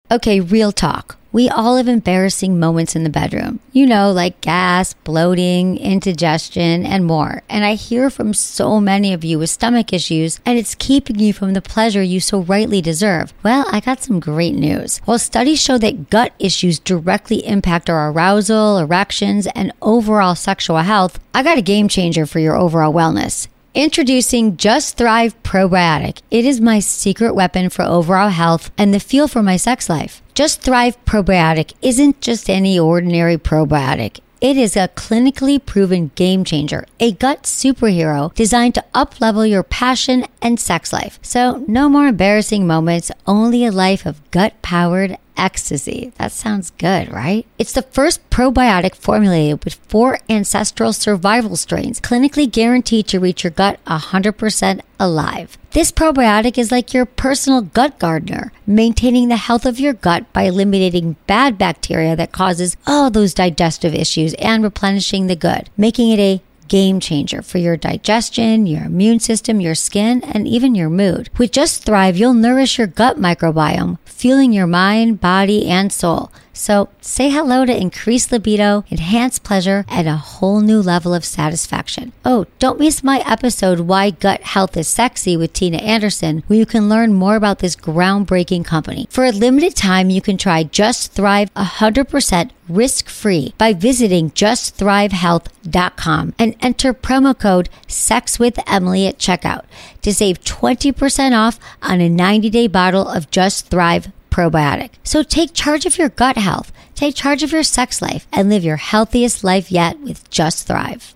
Okay, real talk. We all have embarrassing moments in the bedroom. You know, like gas, bloating, indigestion, and more. And I hear from so many of you with stomach issues, and it's keeping you from the pleasure you so rightly deserve. Well, I got some great news. While studies show that gut issues directly impact our arousal, erections, and overall sexual health, I got a game changer for your overall wellness. Introducing Just Thrive Probiotic. It is my secret weapon for overall health and the fuel for my sex life. Just Thrive Probiotic isn't just any ordinary probiotic. It is a clinically proven game changer, a gut superhero designed to up-level your passion and sex life. So no more embarrassing moments, only a life of gut-powered ecstasy. That sounds good, right? It's the first probiotic formulated with 4 ancestral survival strains, clinically guaranteed to reach your gut 100% alive. This probiotic is like your personal gut gardener, maintaining the health of your gut by eliminating bad bacteria that causes all those digestive issues and replenishing the good, making it a game changer for your digestion, your immune system, your skin, and even your mood. With Just Thrive, you'll nourish your gut microbiome, fueling your mind, body, and soul. So say hello to increased libido, enhanced pleasure, and a whole new level of satisfaction. Oh, don't miss my episode, Why Gut Health is Sexy with Tina Anderson, where you can learn more about this groundbreaking company. For a limited time, you can try Just Thrive 100% risk-free by visiting justthrivehealth.com and enter promo code SEXWithEmily at checkout to save 20% off on a 90-day bottle of Just Thrive probiotic. So take charge of your gut health, take charge of your sex life, and live your healthiest life yet with Just Thrive.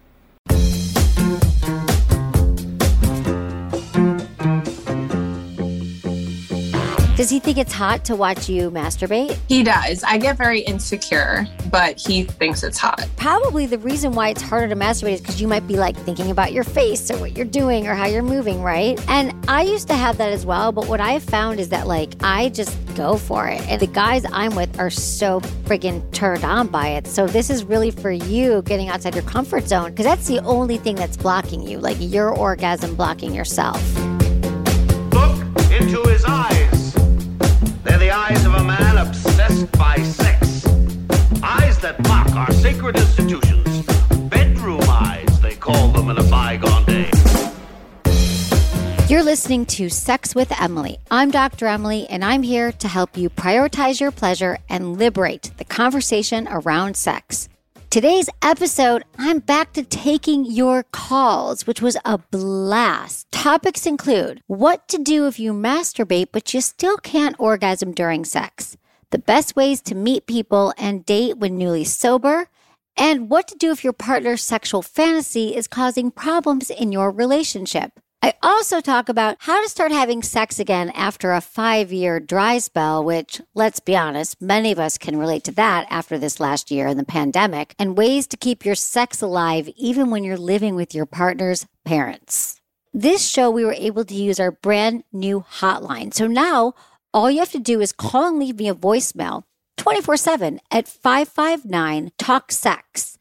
Does he think it's hot to watch you masturbate? He does. I get very insecure, but he thinks it's hot. Probably the reason why it's harder to masturbate is because you might be like thinking about your face or what you're doing or how you're moving, right? And I used to have that as well, but what I have found is that like I just go for it. And the guys I'm with are so friggin' turned on by it. So this is really for you getting outside your comfort zone, because that's the only thing that's blocking you, like your orgasm blocking yourself. Look into his eyes. They're the eyes of a man obsessed by sex. Eyes that mock our sacred institutions. Bedroom eyes, they call them in a bygone day. You're listening to Sex with Emily. I'm Dr. Emily, and I'm here to help you prioritize your pleasure and liberate the conversation around sex. Today's episode, I'm back to taking your calls, which was a blast. Topics include what to do if you masturbate but you still can't orgasm during sex, the best ways to meet people and date when newly sober, and what to do if your partner's sexual fantasy is causing problems in your relationship. I also talk about how to start having sex again after a 5-year dry spell, which, let's be honest, many of us can relate to that after this last year in the pandemic, and ways to keep your sex alive even when you're living with your partner's parents. This show, we were able to use our brand new hotline. So now all you have to do is call and leave me a voicemail 24/7 at 559-TALK-SEX,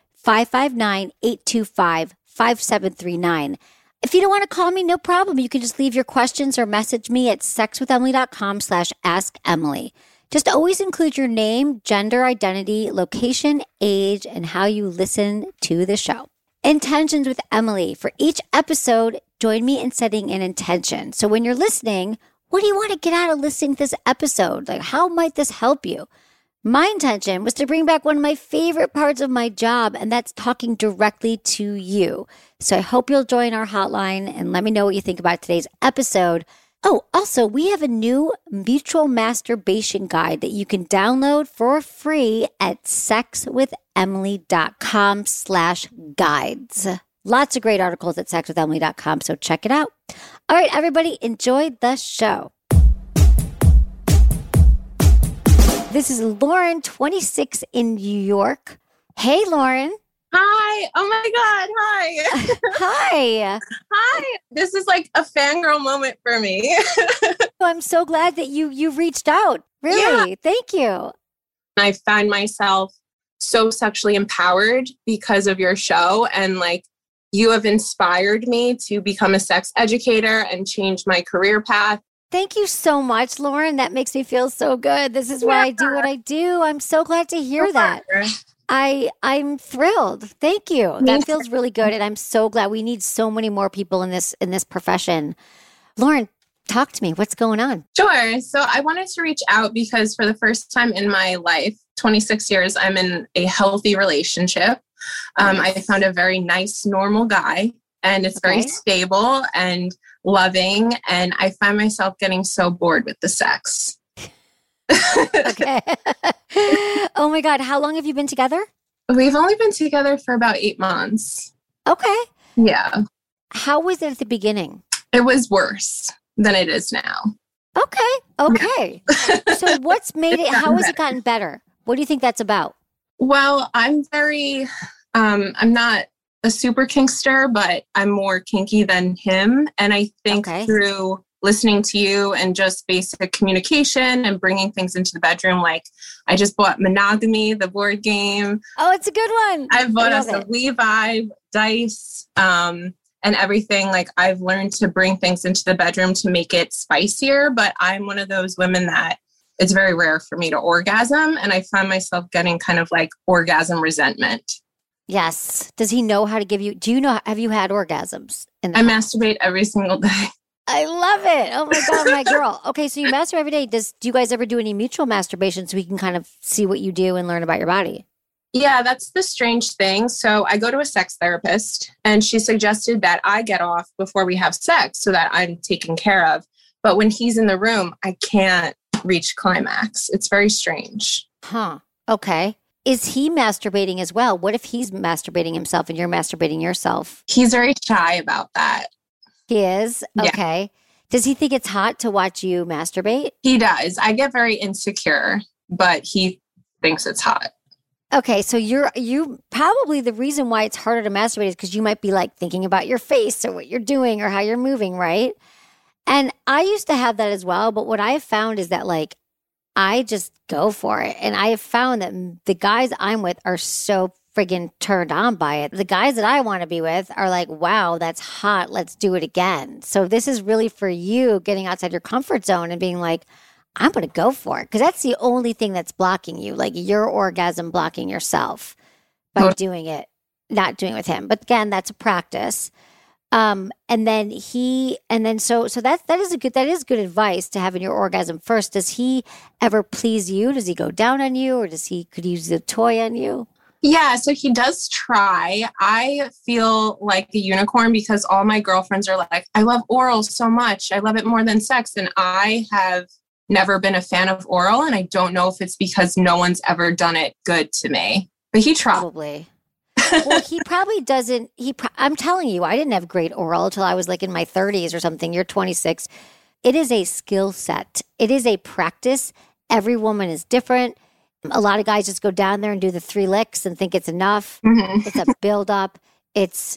559-825-5739. If you don't want to call me, no problem. You can just leave your questions or message me at sexwithemily.com/assemily. Just always include your name, gender identity, location, age, and how you listen to the show. Intentions with Emily. For each episode, join me in setting an intention. So when you're listening, what do you want to get out of listening to this episode? Like, how might this help you? My intention was to bring back one of my favorite parts of my job, and that's talking directly to you. So I hope you'll join our hotline and let me know what you think about today's episode. Oh, also, we have a new mutual masturbation guide that you can download for free at sexwithemily.com/guides. Lots of great articles at sexwithemily.com, so check it out. All right, everybody, enjoy the show. This is Lauren, 26 in New York. Hey, Lauren. Hi. Oh my God. Hi. Hi. Hi. This is like a fangirl moment for me. I'm so glad that you reached out. Really. Yeah. Thank you. I find myself so sexually empowered because of your show. And like, you have inspired me to become a sex educator and change my career path. Thank you so much, Lauren. That makes me feel so good. This is why I do what I do. I'm so glad to hear that. I'm thrilled. Thank you. That feels really good. And I'm so glad. We need so many more people in this profession. Lauren, talk to me. What's going on? Sure. So I wanted to reach out because for the first time in my life, 26 years, I'm in a healthy relationship. I found a very nice, normal guy, and it's very stable and loving. And I find myself getting so bored with the sex. Okay. Oh my God. How long have you been together? We've only been together for about 8 months. Okay. Yeah. How was it at the beginning? It was worse than it is now. Okay. So what's made it, how has it gotten better? What do you think that's about? Well, I'm I'm not a super kinkster, but I'm more kinky than him. And I think through listening to you and just basic communication and bringing things into the bedroom, like I just bought Monogamy, the board game. Oh, it's a good one. I bought us a We Vibe, dice, and everything. Like I've learned to bring things into the bedroom to make it spicier, but I'm one of those women that it's very rare for me to orgasm. And I find myself getting kind of like orgasm resentment. Yes. Does he know how to give you, have you had orgasms? I masturbate every single day. I love it. Oh my God, my girl. Okay, so you masturbate every day. Do you guys ever do any mutual masturbation so we can kind of see what you do and learn about your body? Yeah, that's the strange thing. So I go to a sex therapist and she suggested that I get off before we have sex so that I'm taken care of. But when he's in the room, I can't reach climax. It's very strange. Huh. Okay. Is he masturbating as well? What if he's masturbating himself and you're masturbating yourself? He's very shy about that. He is? Okay. Yeah. Does he think it's hot to watch you masturbate? He does. I get very insecure, but he thinks it's hot. Okay, so you probably the reason why it's harder to masturbate is because you might be like thinking about your face or what you're doing or how you're moving, right? And I used to have that as well, but what I have found is that like I just go for it. And I have found that the guys I'm with are so friggin' turned on by it. The guys that I want to be with are like, wow, that's hot. Let's do it again. So this is really for you getting outside your comfort zone and being like, I'm going to go for it. Because that's the only thing that's blocking you, like your orgasm blocking yourself by doing it, not doing it with him. But again, that's a practice. So that is good advice to have in your orgasm first. Does he ever please you? Does he go down on you, or could he use the toy on you? Yeah, so he does try. I feel like a unicorn because all my girlfriends are like, I love oral so much. I love it more than sex. And I have never been a fan of oral. And I don't know if it's because no one's ever done it good to me. But he tried. Probably. Well, he probably doesn't. I'm telling you, I didn't have great oral until I was like in my 30s or something. You're 26. It is a skill set. It is a practice. Every woman is different. A lot of guys just go down there and do the 3 licks and think it's enough. Mm-hmm. It's a buildup. It's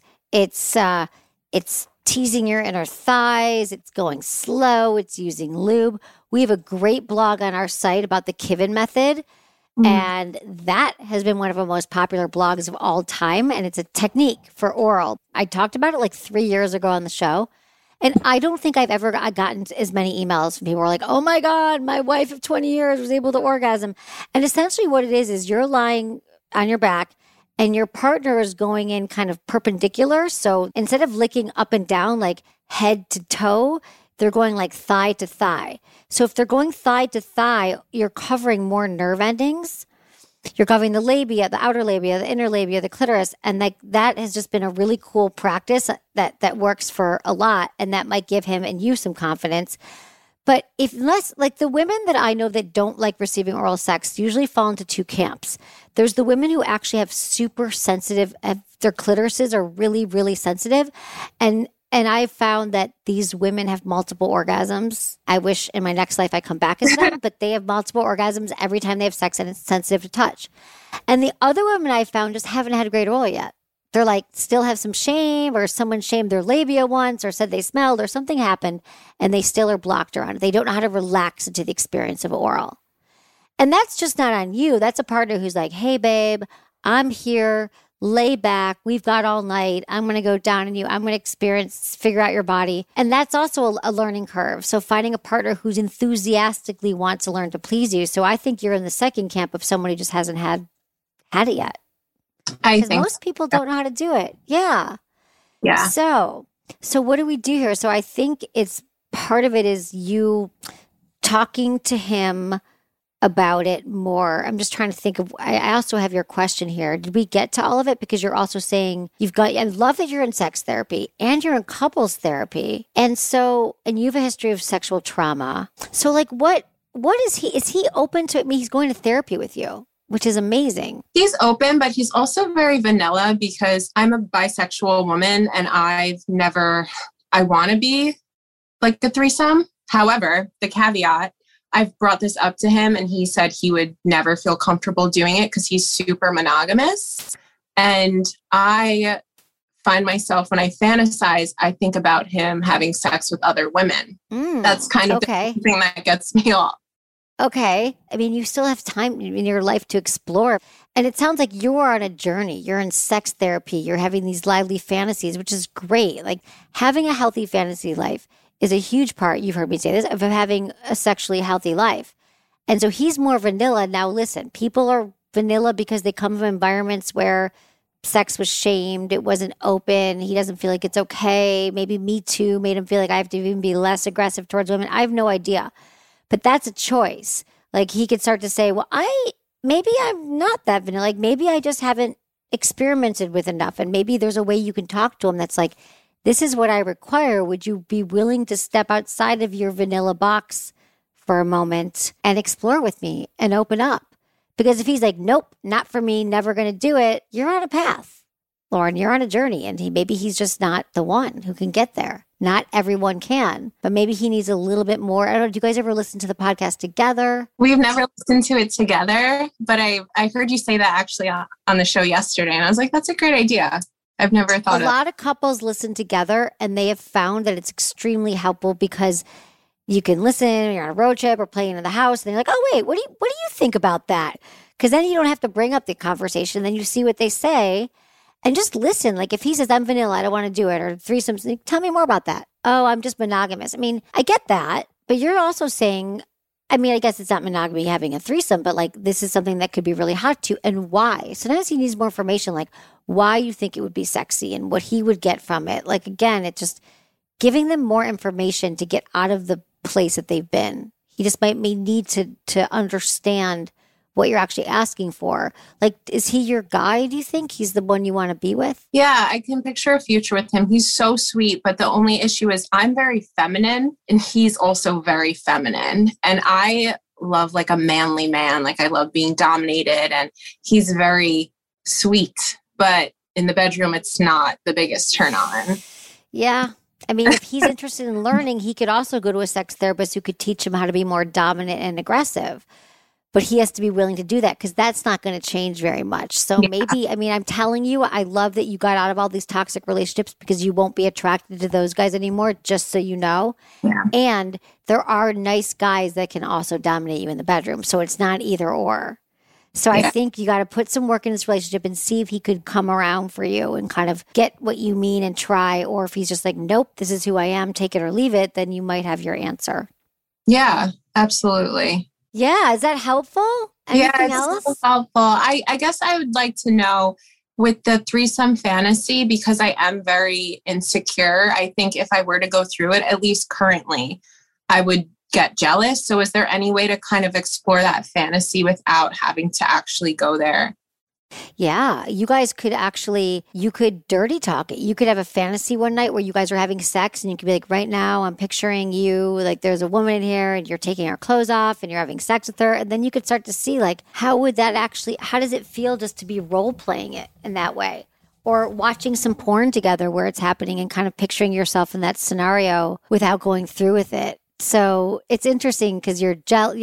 teasing your inner thighs. It's going slow. It's using lube. We have a great blog on our site about the Kivin method. Mm-hmm. And that has been one of our most popular blogs of all time. And it's a technique for oral. I talked about it like 3 years ago on the show. And I don't think I've ever gotten as many emails from people who are like, oh my God, my wife of 20 years was able to orgasm. And essentially what it is you're lying on your back and your partner is going in kind of perpendicular. So instead of licking up and down, like head to toe, they're going like thigh to thigh. So if they're going thigh to thigh, you're covering more nerve endings. You're covering the labia, the outer labia, the inner labia, the clitoris. And that has just been a really cool practice that works for a lot. And that might give him and you some confidence. But unless the women that I know that don't like receiving oral sex usually fall into 2 camps. There's the women who actually have super sensitive, their clitorises are really, really sensitive. And I found that these women have multiple orgasms. I wish in my next life I come back as them, but they have multiple orgasms every time they have sex and it's sensitive to touch. And the other women I found just haven't had a great oral yet. They're like, still have some shame, or someone shamed their labia once or said they smelled or something happened and they still are blocked around it. They don't know how to relax into the experience of oral. And that's just not on you. That's a partner who's like, hey, babe, I'm here. lay back. We've got all night. I'm going to go down on you. I'm going to figure out your body. And that's also a learning curve. So finding a partner who's enthusiastically wants to learn to please you. So I think you're in the second camp of someone who just hasn't had it yet. I think most people don't know how to do it. Yeah. Yeah. So what do we do here? So I think part of it is you talking to him about it more. I'm just trying to think of, I also have your question here. Did we get to all of it? Because you're also saying I love that you're in sex therapy and you're in couples therapy. And you have a history of sexual trauma. So like, what is he open to it? I mean, he's going to therapy with you, which is amazing. He's open, but he's also very vanilla because I'm a bisexual woman and I want to be like a threesome. However, the caveat, I've brought this up to him and he said he would never feel comfortable doing it because he's super monogamous. And I find myself, when I fantasize, I think about him having sex with other women. That's kind of the thing that gets me off. Okay. I mean, you still have time in your life to explore. And it sounds like you're on a journey. You're in sex therapy. You're having these lively fantasies, which is great. Like having a healthy fantasy life is a huge part, you've heard me say this, of having a sexually healthy life. And so he's more vanilla. Now, listen, people are vanilla because they come from environments where sex was shamed. It wasn't open. He doesn't feel like it's okay. Maybe Me Too made him feel like I have to even be less aggressive towards women. I have no idea. But that's a choice. Like he could start to say, well, maybe I'm not that vanilla. Like maybe I just haven't experimented with enough. And maybe there's a way you can talk to him that's like, this is what I require. Would you be willing to step outside of your vanilla box for a moment and explore with me and open up? Because if he's like, nope, not for me, never going to do it, you're on a path, Lauren. You're on a journey, and maybe he's just not the one who can get there. Not everyone can, but maybe he needs a little bit more. I don't know. Do you guys ever listen to the podcast together? We've never listened to it together, but I heard you say that actually on the show yesterday, and I was like, that's a great idea. I've never thought a lot of couples listen together and they have found that it's extremely helpful because you can listen when you're on a road trip or playing in the house and they're like, oh, wait, what do you think about that? Because then you don't have to bring up the conversation. Then you see what they say and just listen. Like if he says, I'm vanilla, I don't want to do it, or threesomes, tell me more about that. Oh, I'm just monogamous. I mean, I get that, but you're also saying, I mean, I guess it's not monogamy having a threesome, but like this is something that could be really hot to you and why. Sometimes he needs more information, like why you think it would be sexy and what he would get from it. Like, again, it's just giving them more information to get out of the place that they've been. He just may need to understand what you're actually asking for. Like, is he your guy? Do you think he's the one you want to be with? Yeah, I can picture a future with him. He's so sweet, but the only issue is I'm very feminine and he's also very feminine. And I love like a manly man. Like I love being dominated and he's very sweet, but in the bedroom, it's not the biggest turn on. Yeah. I mean, if he's interested in learning, he could also go to a sex therapist who could teach him how to be more dominant and aggressive. But he has to be willing to do that because that's not going to change very much. So maybe, I mean, I'm telling you, I love that you got out of all these toxic relationships because you won't be attracted to those guys anymore, just so you know. Yeah. And there are nice guys that can also dominate you in the bedroom. So it's not either or. So I think you got to put some work in this relationship and see if he could come around for you and kind of get what you mean and try. Or if he's just like, nope, this is who I am, take it or leave it, then you might have your answer. Yeah, absolutely. Yeah. Is that helpful? Anything else? So helpful. I guess I would like to know with the threesome fantasy, because I am very insecure. I think if I were to go through it, at least currently, I would get jealous. So is there any way to kind of explore that fantasy without having to actually go there? Yeah, you guys could you could dirty talk it. You could have a fantasy one night where you guys are having sex and you could be like, right now I'm picturing you, like there's a woman in here and you're taking her clothes off and you're having sex with her. And then you could start to see like, how does it feel just to be role playing it in that way? Or watching some porn together where it's happening and kind of picturing yourself in that scenario without going through with it. So it's interesting because you're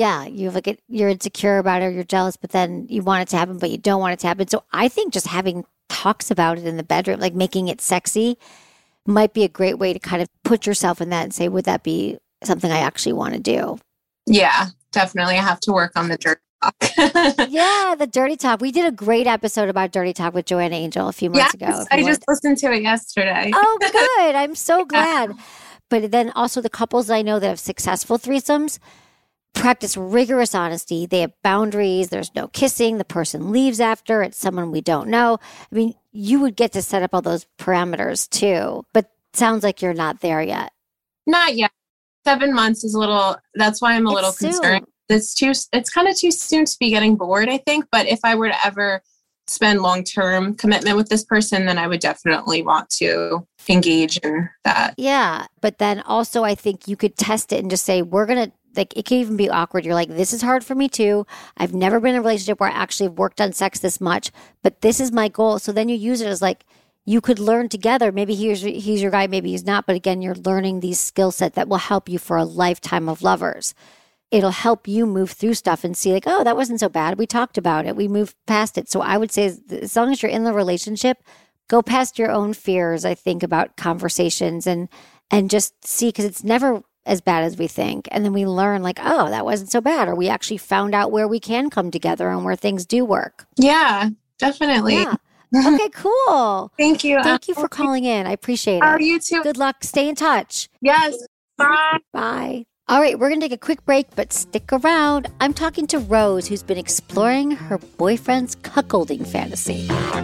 you're insecure about it, or you're jealous, but then you want it to happen, but you don't want it to happen. So I think just having talks about it in the bedroom, like making it sexy, might be a great way to kind of put yourself in that and say, would that be something I actually want to do? Yeah, definitely. I have to work on the jerk Yeah, the dirty talk. We did a great episode about dirty talk with Joanna Angel a few months ago. I just listened to it yesterday. Oh, good. I'm so glad. But then also the couples I know that have successful threesomes practice rigorous honesty. They have boundaries. There's no kissing. The person leaves after. It's someone we don't know. I mean, you would get to set up all those parameters too, but sounds like you're not there yet. Not yet. 7 months is that's why I'm a little concerned. It's kind of too soon to be getting bored, I think. But if I were to ever spend long-term commitment with this person, then I would definitely want to engage in that. Yeah. But then also I think you could test it and just say, it can even be awkward. You're like, this is hard for me too. I've never been in a relationship where I actually have worked on sex this much, but this is my goal. So then you use it as like, you could learn together. Maybe he's your guy, maybe he's not. But again, you're learning these skill set that will help you for a lifetime of lovers. It'll help you move through stuff and see like, oh, that wasn't so bad. We talked about it. We moved past it. So I would say as long as you're in the relationship, go past your own fears, I think, about conversations and just see, because it's never as bad as we think. And then we learn like, oh, that wasn't so bad. Or we actually found out where we can come together and where things do work. Yeah, definitely. Yeah. Okay, cool. Thank you. Thank you for calling in. I appreciate it. Oh, you too. Good luck. Stay in touch. Yes. Bye. Bye. All right, we're going to take a quick break, but stick around. I'm talking to Rose, who's been exploring her boyfriend's cuckolding fantasy.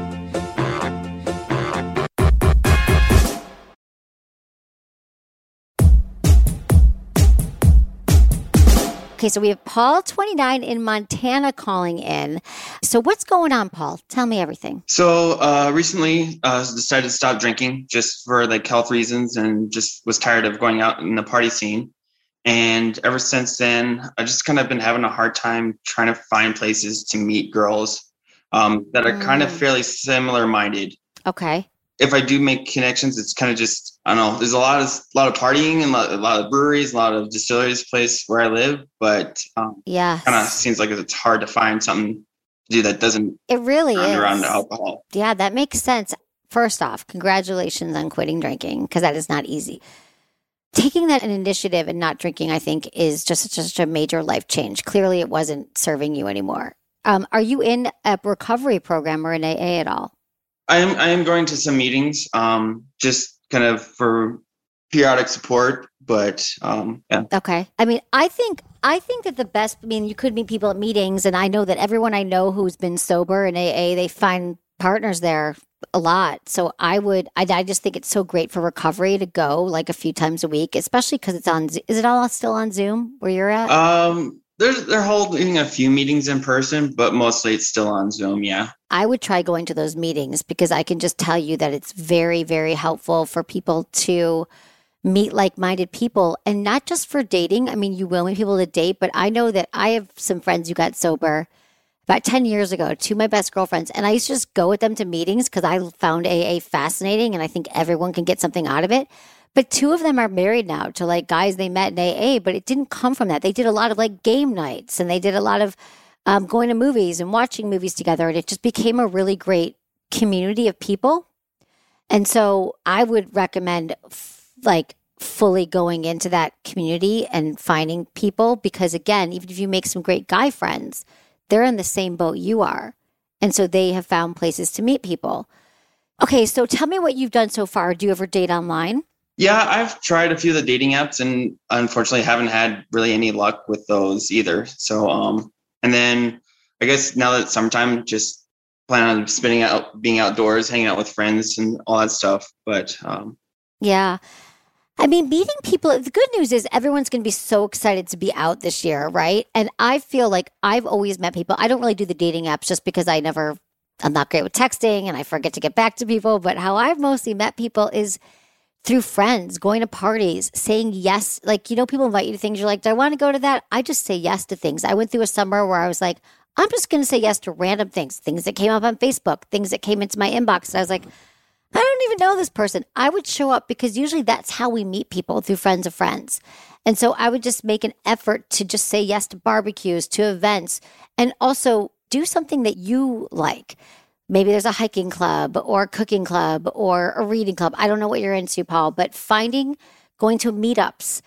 Okay, so we have Paul, 29, in Montana calling in. So what's going on, Paul? Tell me everything. So recently decided to stop drinking just for like health reasons and just was tired of going out in the party scene. And ever since then, I just kind of been having a hard time trying to find places to meet girls that are kind of fairly similar minded. Okay. If I do make connections, it's kind of just, I don't know, there's a lot of partying and a lot of breweries, a lot of distilleries place where I live, but yeah, kind of seems like it's hard to find something to do that doesn't it really is around alcohol. Yeah, that makes sense. First off, congratulations on quitting drinking, because that is not easy. Taking that initiative and not drinking, I think, is just a major life change. Clearly, it wasn't serving you anymore. Are you in a recovery program or an AA at all? I am going to some meetings, just kind of for periodic support, but yeah. Okay. I mean, I think that the best, you could meet people at meetings, and I know that everyone I know who's been sober in AA, they find partners there a lot. So I just think it's so great for recovery to go like a few times a week, especially because it's on, is it all still on Zoom where you're at? They're holding a few meetings in person, but mostly it's still on Zoom. Yeah. I would try going to those meetings, because I can just tell you that it's very, very helpful for people to meet like-minded people, and not just for dating. I mean, you will meet people to date, but I know that I have some friends who got sober about 10 years ago, two of my best girlfriends, and I used to just go with them to meetings because I found AA fascinating, and I think everyone can get something out of it. But two of them are married now to like guys they met in AA, but it didn't come from that. They did a lot of like game nights, and they did a lot of going to movies and watching movies together. And it just became a really great community of people. And so I would recommend fully going into that community and finding people, because again, even if you make some great guy friends, they're in the same boat you are. And so they have found places to meet people. Okay, so tell me what you've done so far. Do you ever date online? Yeah, I've tried a few of the dating apps and unfortunately haven't had really any luck with those either. So, and then I guess now that it's summertime, just plan on being outdoors, hanging out with friends and all that stuff. But yeah. I mean, meeting people, the good news is everyone's going to be so excited to be out this year, right? And I feel like I've always met people. I don't really do the dating apps just because I'm not great with texting and I forget to get back to people. But how I've mostly met people is through friends, going to parties, saying yes. Like, people invite you to things. You're like, do I want to go to that? I just say yes to things. I went through a summer where I was like, I'm just going to say yes to random things that came up on Facebook, things that came into my inbox. And I was like, I don't even know this person. I would show up because usually that's how we meet people, through friends of friends. And so I would just make an effort to just say yes to barbecues, to events, and also do something that you like. Maybe there's a hiking club or a cooking club or a reading club. I don't know what you're into, Paul, but going to meetups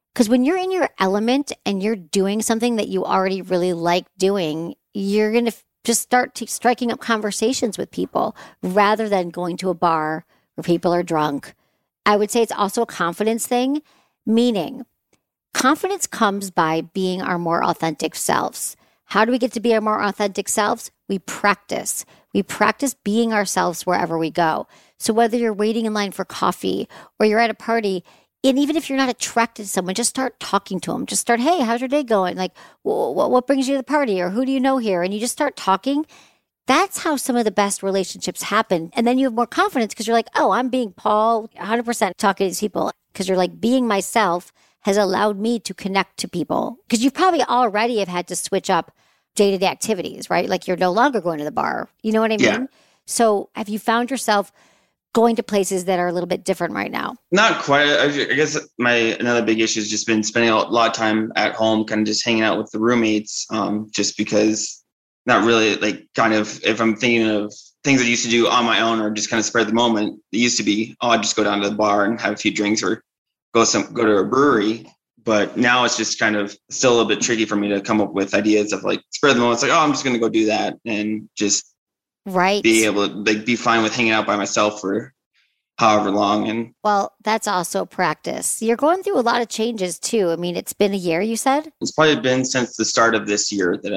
Because when you're in your element and you're doing something that you already really like doing, you're going to just start striking up conversations with people rather than going to a bar where people are drunk. I would say it's also a confidence thing, meaning confidence comes by being our more authentic selves. How do we get to be our more authentic selves? We practice. We practice being ourselves wherever we go. So whether you're waiting in line for coffee or you're at a party, and even if you're not attracted to someone, just start talking to them. Just start, hey, how's your day going? Like, what brings you to the party? Or who do you know here? And you just start talking. That's how some of the best relationships happen. And then you have more confidence because you're like, oh, I'm being Paul, 100% talking to these people. Because you're like, being myself has allowed me to connect to people. Because you probably already have had to switch up day-to-day activities, right? Like you're no longer going to the bar. You know what I mean? Yeah. So have you found yourself going to places that are a little bit different right now? Not quite. I guess another big issue has just been spending a lot of time at home, kind of just hanging out with the roommates, just because not really like kind of if I'm thinking of things I used to do on my own or just kind of spare the moment, it used to be, I'd just go down to the bar and have a few drinks or go to a brewery. But now it's just kind of still a little bit tricky for me to come up with ideas of like spare the moment. It's like, oh, I'm just going to go do that and just be able to like be fine with hanging out by myself for however long. And well, that's also practice. You're going through a lot of changes too. I mean, it's been a year, you said? It's probably been since the start of this year that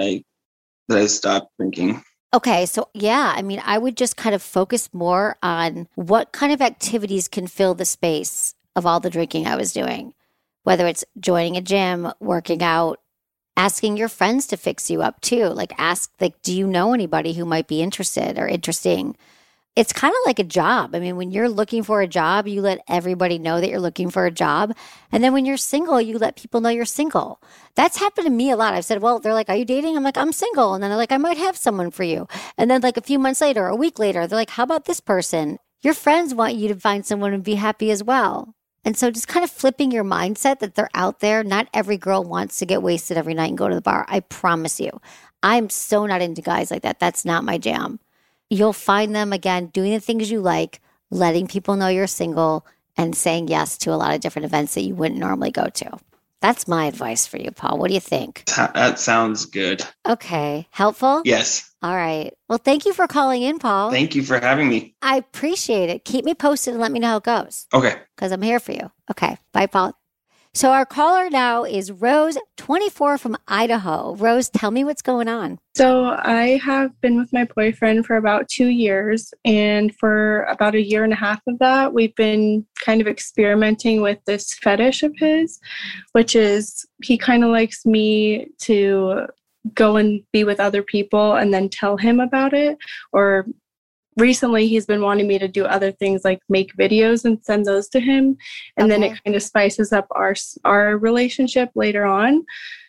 I stopped drinking. Okay. So yeah, I mean, I would just kind of focus more on what kind of activities can fill the space of all the drinking I was doing, whether it's joining a gym, working out, asking your friends to fix you up too. Like do you know anybody who might be interested or interesting? It's kind of like a job. I mean, when you're looking for a job, you let everybody know that you're looking for a job. And then when you're single, you let people know you're single. That's happened to me a lot. I've said, well, they're like, are you dating? I'm like, I'm single. And then they're like, I might have someone for you. And then like a few months later, a week later, they're like, how about this person? Your friends want you to find someone and be happy as well. And so just kind of flipping your mindset that they're out there. Not every girl wants to get wasted every night and go to the bar. I promise you. I'm so not into guys like that. That's not my jam. You'll find them, again, doing the things you like, letting people know you're single, and saying yes to a lot of different events that you wouldn't normally go to. That's my advice for you, Paul. What do you think? That sounds good. Okay. Helpful? Yes. All right. Well, thank you for calling in, Paul. Thank you for having me. I appreciate it. Keep me posted and let me know how it goes. Okay. Because I'm here for you. Okay. Bye, Paul. So our caller now is Rose, 24 from Idaho. Rose, tell me what's going on. So I have been with my boyfriend for about 2 years. And for about a year and a half of that, we've been kind of experimenting with this fetish of his, which is he kind of likes me to go and be with other people and then tell him about it. Or recently he's been wanting me to do other things like make videos and send those to him. And then it kind of spices up our relationship later on.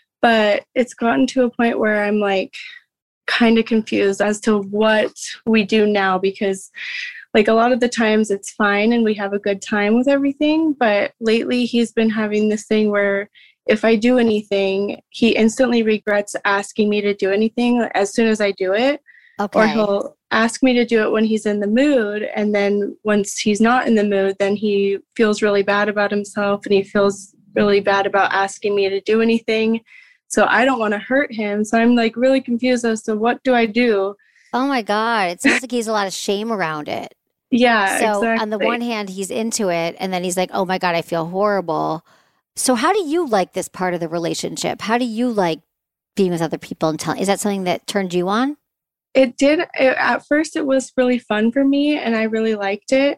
But it's gotten to a point where I'm like kind of confused as to what we do now, because like a lot of the times it's fine and we have a good time with everything. But lately he's been having this thing where if I do anything, he instantly regrets asking me to do anything as soon as I do it. Okay. Or he'll ask me to do it when he's in the mood. And then once he's not in the mood, then he feels really bad about himself and he feels really bad about asking me to do anything. So I don't want to hurt him. So I'm like really confused as to what do I do? Oh my God. It sounds like he has a lot of shame around it. Yeah, so exactly. On the one hand, he's into it. And then he's like, oh my God, I feel horrible. So how do you like this part of the relationship? How do you like being with other people and telling? Is that something that turned you on? It did. At first, it was really fun for me and I really liked it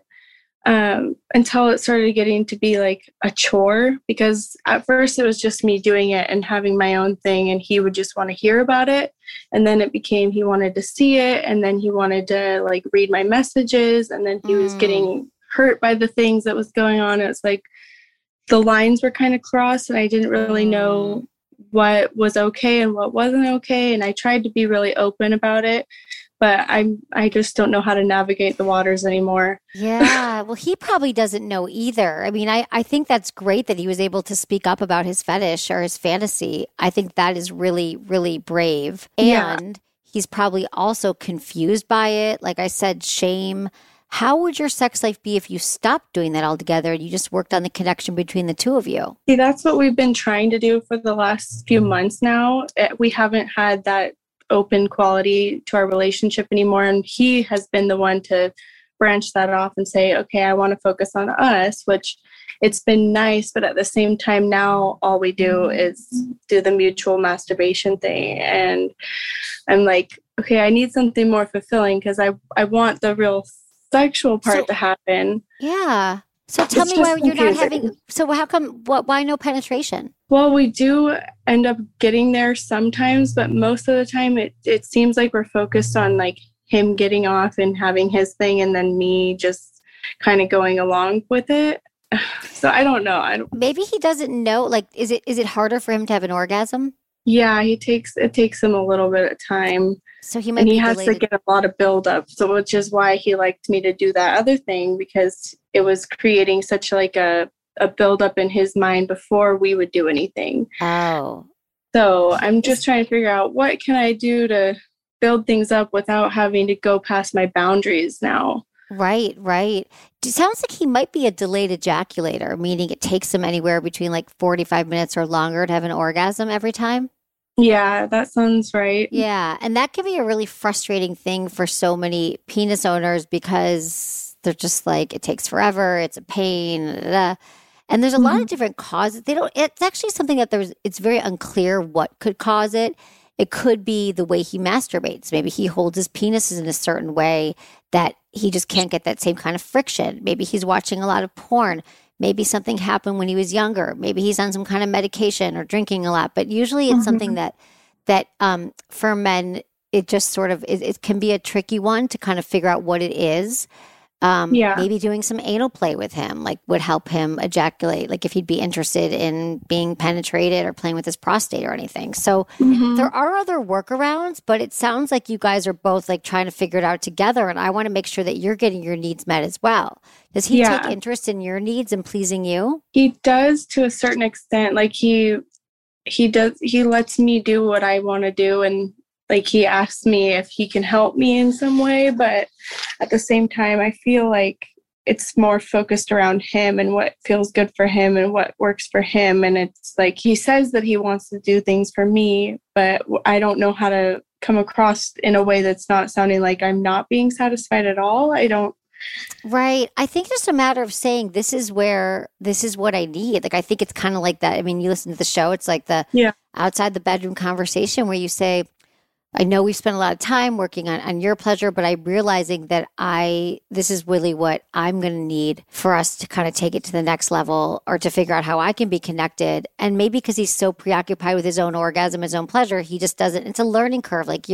until it started getting to be like a chore, because at first it was just me doing it and having my own thing and he would just want to hear about it. And then it became he wanted to see it and then he wanted to like read my messages and then he was getting hurt by the things that was going on. It's like the lines were kind of crossed and I didn't really know what was okay and what wasn't okay. And I tried to be really open about it, but I just don't know how to navigate the waters anymore. Yeah. Well, he probably doesn't know either. I mean, I think that's great that he was able to speak up about his fetish or his fantasy. I think that is really, really brave. And he's probably also confused by it. Like I said, shame. How would your sex life be if you stopped doing that altogether and you just worked on the connection between the two of you? See, that's what we've been trying to do for the last few months now. We haven't had that open quality to our relationship anymore. And he has been the one to branch that off and say, okay, I want to focus on us, which it's been nice. But at the same time, now all we do is do the mutual masturbation thing. And I'm like, okay, I need something more fulfilling because I want the real sexual part to happen. Yeah. So tell me why you're not having, so how come, why no penetration? Well, we do end up getting there sometimes, but most of the time it seems like we're focused on like him getting off and having his thing and then me just kind of going along with it. So I don't know. Maybe he doesn't know, like, is it harder for him to have an orgasm? Yeah, it takes him a little bit of time. So he might and be he has to get a lot of buildup. So which is why he liked me to do that other thing, because it was creating such like a buildup in his mind before we would do anything. Oh. So I'm just trying to figure out what can I do to build things up without having to go past my boundaries now. Right. It sounds like he might be a delayed ejaculator, meaning it takes him anywhere between like 45 minutes or longer to have an orgasm every time. Yeah, that sounds right. Yeah. And that can be a really frustrating thing for so many penis owners because they're just like, it takes forever. It's a pain. And there's a lot of different causes. It's actually something that it's very unclear what could cause it. It could be the way he masturbates. Maybe he holds his penises in a certain way that he just can't get that same kind of friction. Maybe he's watching a lot of porn. Maybe something happened when he was younger. Maybe he's on some kind of medication or drinking a lot. But usually it's something that for men, it just sort of, it can be a tricky one to kind of figure out what it is. Maybe doing some anal play with him, like would help him ejaculate, like if he'd be interested in being penetrated or playing with his prostate or anything. So there are other workarounds, but it sounds like you guys are both like trying to figure it out together. And I want to make sure that you're getting your needs met as well. Does he take interest in your needs and pleasing you? He does to a certain extent. Like he lets me do what I want to do. And like he asks me if he can help me in some way, but at the same time, I feel like it's more focused around him and what feels good for him and what works for him. And it's like he says that he wants to do things for me, but I don't know how to come across in a way that's not sounding like I'm not being satisfied at all. Right. I think just a matter of saying, this is what I need. Like, I think it's kind of like that. I mean, you listen to the show, it's like the outside the bedroom conversation where you say, I know we've spent a lot of time working on your pleasure, but I'm realizing that this is really what I'm going to need for us to kind of take it to the next level or to figure out how I can be connected. And maybe because he's so preoccupied with his own orgasm, his own pleasure, he just doesn't, it's a learning curve. Like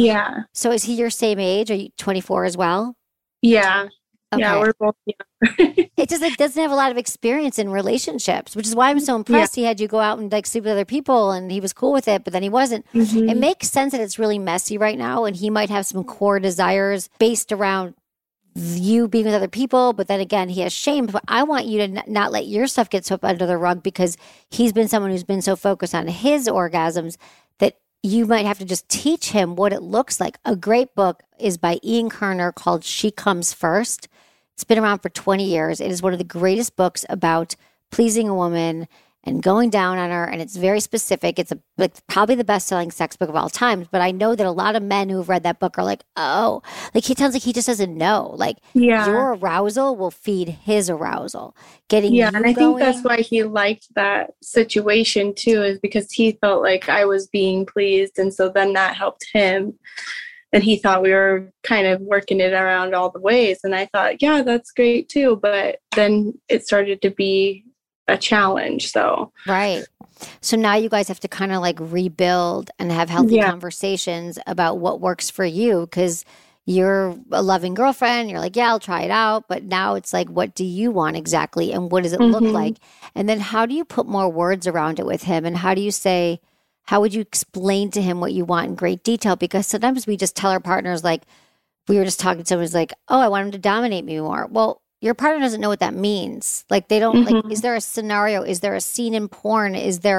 So is he your same age? Are you 24 as well? Yeah. Okay. Yeah, we're both young. It just like doesn't have a lot of experience in relationships, which is why I'm so impressed. He had you go out and like sleep with other people and he was cool with it, but then he wasn't. It makes sense that it's really messy right now and he might have some core desires based around you being with other people, but then again, he has shame. But I want you to not let your stuff get swept under the rug because he's been someone who's been so focused on his orgasms that you might have to just teach him what it looks like. A great book is by Ian Kerner called She Comes First. It's been around for 20 years. It is one of the greatest books about pleasing a woman and going down on her. And it's very specific. It's probably the best-selling sex book of all time. But I know that a lot of men who have read that book are like, oh, like he sounds like he just doesn't know. Like your arousal will feed his arousal. Getting you and I think that's why he liked that situation too, is because he felt like I was being pleased. And so then that helped him. And he thought we were kind of working it around all the ways. And I thought, yeah, that's great too. But then it started to be a challenge. So right. So now you guys have to kind of like rebuild and have healthy conversations about what works for you, because you're a loving girlfriend. You're like, yeah, I'll try it out. But now it's like, what do you want exactly? And what does it look like? And then how do you put more words around it with him? And how do you say, how would you explain to him what you want in great detail? Because sometimes we just tell our partners, like, we were just talking to someone who's like, oh, I want him to dominate me more. Well, your partner doesn't know what that means. Like, they don't, like, is there a scenario? Is there a scene in porn? Is there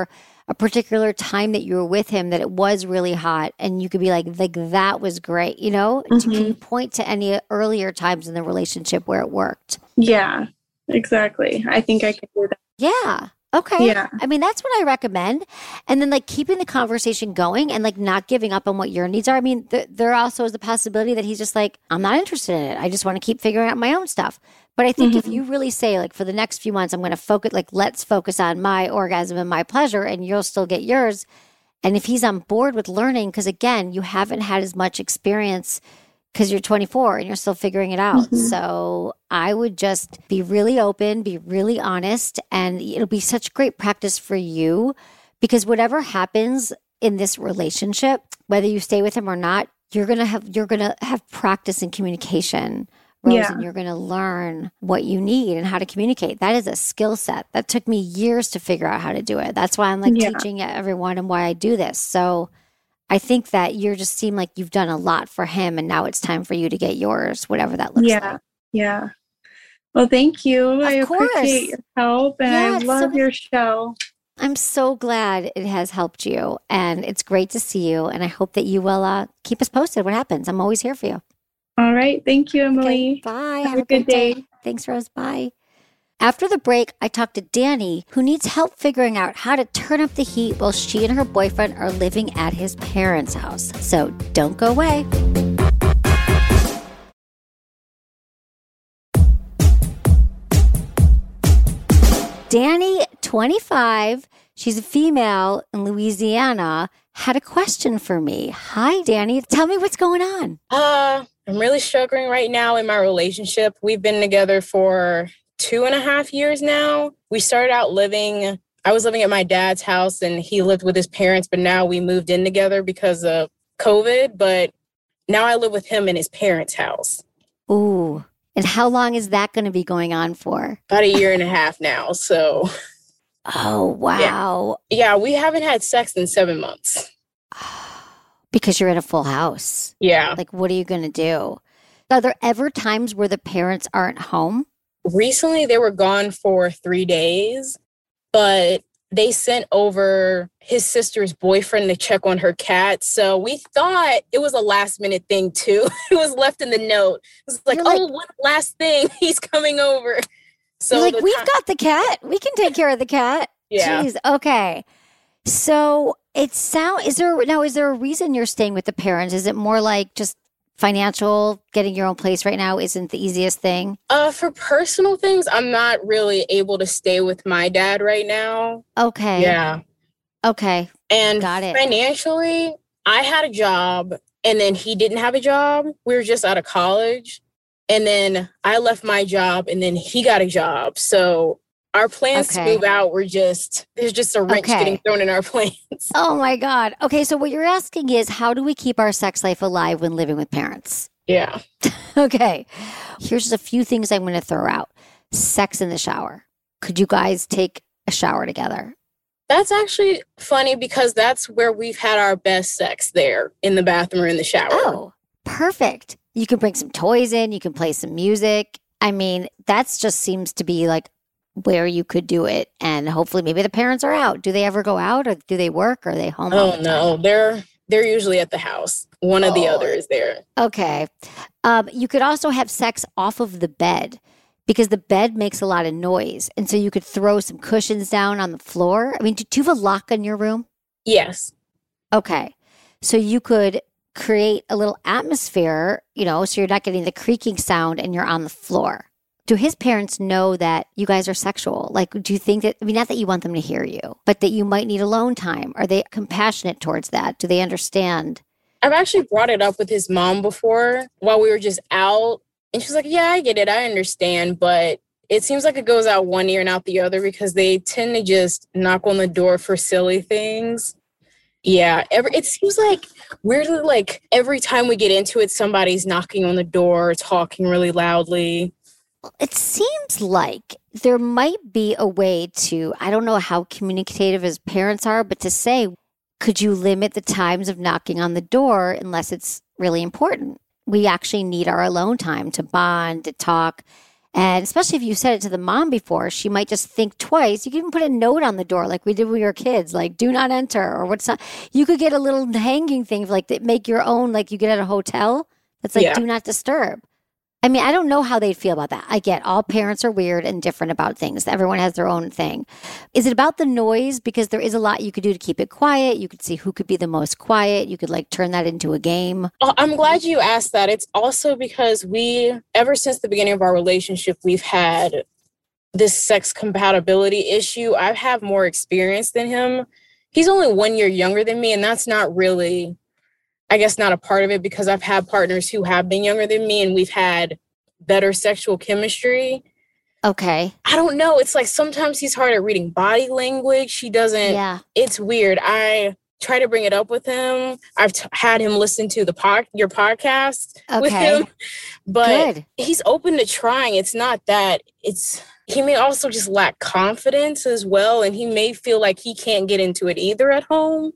a particular time that you were with him that it was really hot and you could be like that was great, you know? Can you point to any earlier times in the relationship where it worked? Yeah, exactly. I think I could do that. Yeah. Okay. Yeah. I mean, that's what I recommend. And then like keeping the conversation going and like not giving up on what your needs are. I mean, there also is the possibility that he's just like, I'm not interested in it. I just want to keep figuring out my own stuff. But I think if you really say like for the next few months, I'm going to focus, like, let's focus on my orgasm and my pleasure and you'll still get yours. And if he's on board with learning, because again, you haven't had as much experience because you're 24 and you're still figuring it out. So I would just be really open, be really honest, and it'll be such great practice for you because whatever happens in this relationship, whether you stay with him or not, you're gonna have practice in communication, Rose, and you're gonna learn what you need and how to communicate. That is a skill set that took me years to figure out how to do it. That's why I'm like teaching everyone and why I do this. So I think that you just seem like you've done a lot for him and now it's time for you to get yours, whatever that looks like. Yeah. Well, thank you. I appreciate your help and I love your show. I'm so glad it has helped you and it's great to see you. And I hope that you will keep us posted what happens. I'm always here for you. All right. Thank you, Emily. Okay, bye. Have a good day. Thanks, Rose. Bye. After the break, I talked to Danny, who needs help figuring out how to turn up the heat while she and her boyfriend are living at his parents' house. So don't go away. Danny, 25, she's a female in Louisiana, had a question for me. Hi, Danny. Tell me what's going on. I'm really struggling right now in my relationship. We've been together for 2.5 years now. We started out I was living at my dad's house and he lived with his parents, but now we moved in together because of COVID. But now I live with him in his parents' house. Ooh. And how long is that going to be going on for? About 1.5 years now. So. Oh, wow. Yeah, we haven't had sex in 7 months. Because you're in a full house. Yeah. Like, what are you going to do? Are there ever times where the parents aren't home? Recently, they were gone for 3 days, but they sent over his sister's boyfriend to check on her cat. So we thought it was a last minute thing, too. It was left in the note. It was like, one last thing. He's coming over. So you're like, we've got the cat. We can take care of the cat. Yeah. Jeez. Okay. So is there a reason you're staying with the parents? Is it more like just financial, getting your own place right now isn't the easiest thing? For personal things, I'm not really able to stay with my dad right now. Okay. Yeah. Okay. And got it. Financially, I had a job and then he didn't have a job. We were just out of college. And then I left my job and then he got a job. So our plans to move out there's just a wrench getting thrown in our plans. Oh my God. Okay. So what you're asking is, how do we keep our sex life alive when living with parents? Yeah. Okay. Here's just a few things I'm going to throw out. Sex in the shower. Could you guys take a shower together? That's actually funny because that's where we've had our best sex, there in the bathroom or in the shower. Oh, perfect. You can bring some toys in. You can play some music. I mean, that just seems to be like where you could do it. And hopefully maybe the parents are out. Do they ever go out or do they work or are they home? Oh, no. They're usually at the house. One of the other is there. Okay. You could also have sex off of the bed because the bed makes a lot of noise. And so you could throw some cushions down on the floor. I mean, do you have a lock in your room? Yes. Okay. So you could create a little atmosphere, so you're not getting the creaking sound and you're on the floor. Do his parents know that you guys are sexual? Like, do you think that, not that you want them to hear you, but that you might need alone time? Are they compassionate towards that? Do they understand? I've actually brought it up with his mom before while we were just out. And she's like, yeah, I get it. I understand. But it seems like it goes out one ear and out the other because they tend to just knock on the door for silly things. Yeah, it seems like weirdly, like every time we get into it, somebody's knocking on the door, talking really loudly. It seems like there might be a way to, I don't know how communicative his parents are, but to say, could you limit the times of knocking on the door unless it's really important? We actually need our alone time to bond, to talk. And especially if you said it to the mom before, she might just think twice. You can even put a note on the door like we did when we were kids, like do not enter or what's not. You could get a little hanging thing like that, make your own, like you get at a hotel. That's like do not disturb. I mean, I don't know how they'd feel about that. I get all parents are weird and different about things. Everyone has their own thing. Is it about the noise? Because there is a lot you could do to keep it quiet. You could see who could be the most quiet. You could like turn that into a game. I'm glad you asked that. It's also because ever since the beginning of our relationship, we've had this sex compatibility issue. I have more experience than him. He's only 1 year younger than me, and that's not really, I guess, not a part of it because I've had partners who have been younger than me and we've had better sexual chemistry. Okay. I don't know. It's like sometimes he's hard at reading body language. He doesn't. Yeah. It's weird. I try to bring it up with him. I've had him listen to your podcast with him, but he's open to trying. It's not that. He may also just lack confidence as well, and he may feel like he can't get into it either at home.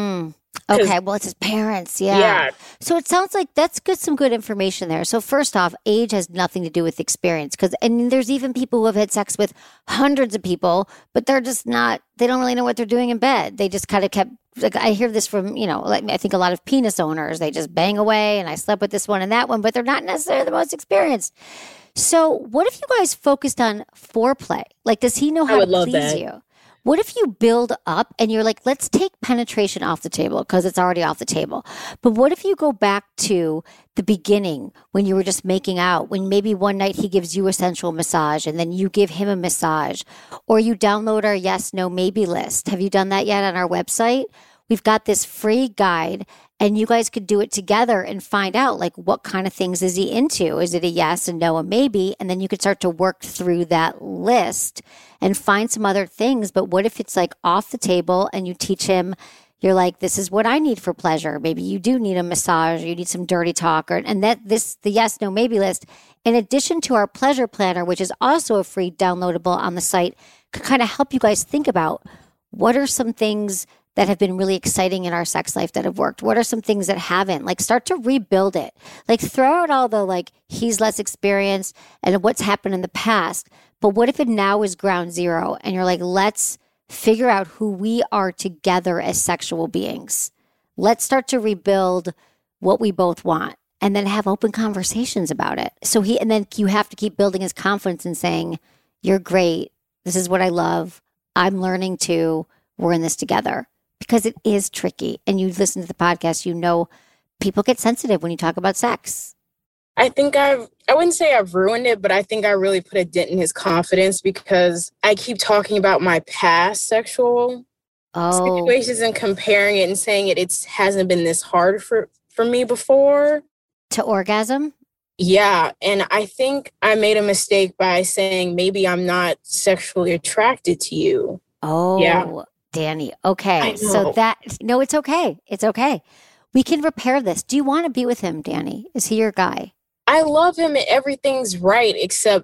Okay, well, it's his parents, yeah. So it sounds like that's some good information there. So first off, age has nothing to do with experience and there's even people who have had sex with hundreds of people, but they're just not, they don't really know what they're doing in bed. They just kind of kept, like I hear this from, like I think a lot of penis owners, they just bang away and I slept with this one and that one, but they're not necessarily the most experienced. So what if you guys focused on foreplay? Like, does he know how to please you? What if you build up and you're like, let's take penetration off the table because it's already off the table. But what if you go back to the beginning when you were just making out, when maybe one night he gives you a sensual massage and then you give him a massage, or you download our yes, no, maybe list. Have you done that yet on our website? We've got this free guide and you guys could do it together and find out like what kind of things is he into? Is it a yes, a no, a maybe? And then you could start to work through that list and find some other things. But what if it's like off the table and you teach him, you're like, this is what I need for pleasure. Maybe you do need a massage, or you need some dirty talk, the yes, no, maybe list, in addition to our pleasure planner, which is also a free downloadable on the site, could kind of help you guys think about what are some things that have been really exciting in our sex life that have worked? What are some things that haven't? Like start to rebuild it. Like throw out all the like he's less experienced and what's happened in the past. But what if it now is ground zero and you're like, let's figure out who we are together as sexual beings. Let's start to rebuild what we both want and then have open conversations about it. And then you have to keep building his confidence and saying, you're great. This is what I love. I'm learning too. We're in this together. Because it is tricky. And you listen to the podcast, people get sensitive when you talk about sex. I think I wouldn't say I've ruined it, but I think I really put a dent in his confidence because I keep talking about my past sexual situations and comparing it and saying it hasn't been this hard for me before. To orgasm? Yeah. And I think I made a mistake by saying maybe I'm not sexually attracted to you. Oh, yeah. Danny. Okay. So it's okay. It's okay. We can repair this. Do you want to be with him, Danny? Is he your guy? I love him and everything's right except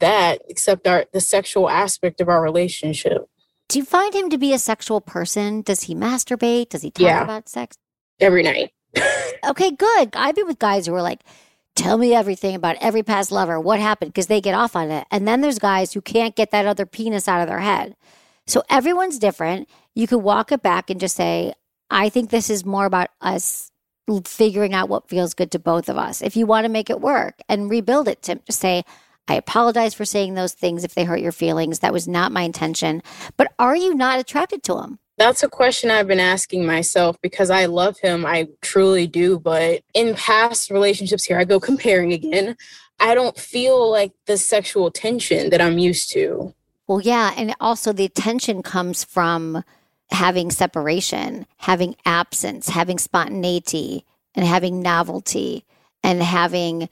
the sexual aspect of our relationship. Do you find him to be a sexual person? Does he masturbate? Does he talk about sex? Every night. Okay, good. I've been with guys who are like, tell me everything about every past lover. What happened? Because they get off on it. And then there's guys who can't get that other penis out of their head. So everyone's different. You could walk it back and just say, I think this is more about us figuring out what feels good to both of us. If you want to make it work and rebuild it, to say, I apologize for saying those things if they hurt your feelings. That was not my intention. But are you not attracted to him? That's a question I've been asking myself because I love him. I truly do. But in past relationships, here I go comparing again, I don't feel like the sexual tension that I'm used to. Well, yeah. And also the tension comes from having separation, having absence, having spontaneity, and having novelty, and having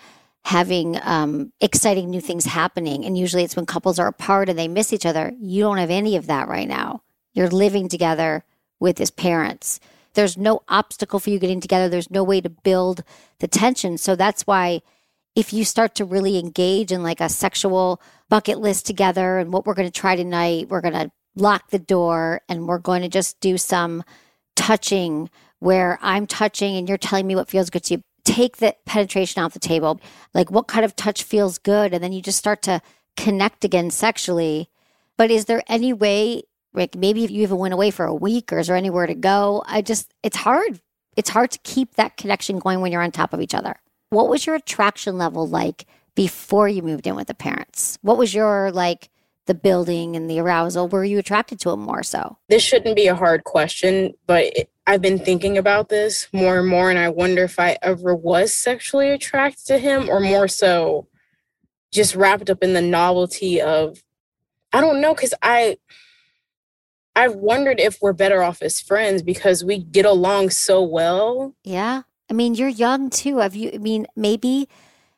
exciting new things happening. And usually it's when couples are apart and they miss each other. You don't have any of that right now. You're living together with his parents. There's no obstacle for you getting together. There's no way to build the tension. So that's why if you start to really engage in like a sexual bucket list together and what we're going to try tonight, we're going to lock the door and we're going to just do some touching where I'm touching and you're telling me what feels good to take the penetration off the table, like what kind of touch feels good, and then you just start to connect again sexually. But is there any way, like maybe if you even went away for a week, or is there anywhere to go? It's hard. It's hard to keep that connection going when you're on top of each other. What was your attraction level like before you moved in with the parents? What was your, like, the building and the arousal? Were you attracted to him more so? This shouldn't be a hard question, but I've been thinking about this more and more, and I wonder if I ever was sexually attracted to him, or more so just wrapped up in the novelty of, I don't know, because I've wondered if we're better off as friends because we get along so well. Yeah. I mean, you're young too. Maybe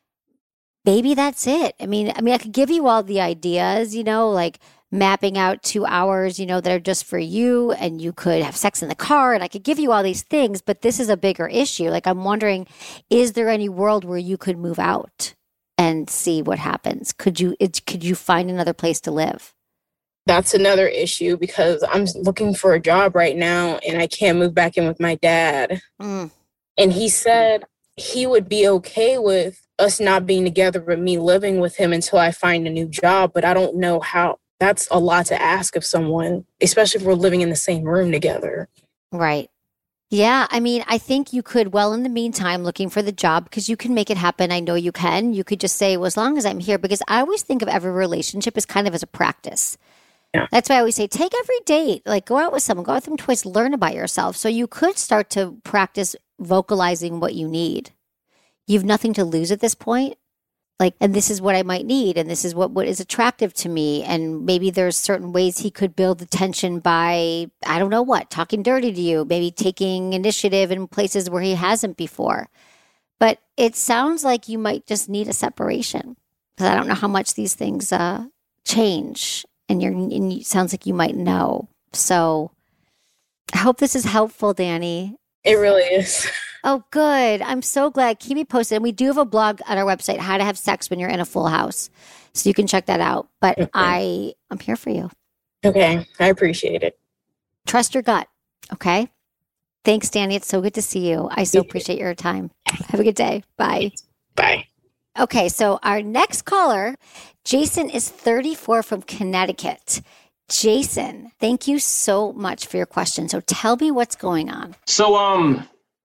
that's it. I mean, I could give you all the ideas, like mapping out 2 hours, that are just for you, and you could have sex in the car, and I could give you all these things, but this is a bigger issue. Like, I'm wondering, is there any world where you could move out and see what happens? Could you find another place to live? That's another issue because I'm looking for a job right now and I can't move back in with my dad. And he said he would be okay with us not being together, but me living with him until I find a new job. But I don't know how. That's a lot to ask of someone, especially if we're living in the same room together. Right. Yeah. I think you could, in the meantime, looking for the job, because you can make it happen. I know you can. You could just say, well, as long as I'm here, because I always think of every relationship as kind of as a practice. Yeah. That's why I always say, take every date, like go out with someone, go out with them twice, learn about yourself. So you could start to practice vocalizing what you need. You have nothing to lose at this point. Like, and this is what I might need. And this is what is attractive to me. And maybe there's certain ways he could build the tension by, I don't know what, talking dirty to you, maybe taking initiative in places where he hasn't before. But it sounds like you might just need a separation, because I don't know how much these things change. And it sounds like you might know. So I hope this is helpful, Danny. It really is. Oh, good. I'm so glad. Keep me posted. And we do have a blog on our website, How to Have Sex When You're in a Full House. So you can check that out. But okay. I'm here for you. Okay. I appreciate it. Trust your gut. Okay. Thanks, Danny. It's so good to see you. I so appreciate your time. Have a good day. Bye. Bye. Okay. So our next caller, Jason, is 34 from Connecticut. Jason, thank you so much for your question. So tell me what's going on. So, I'll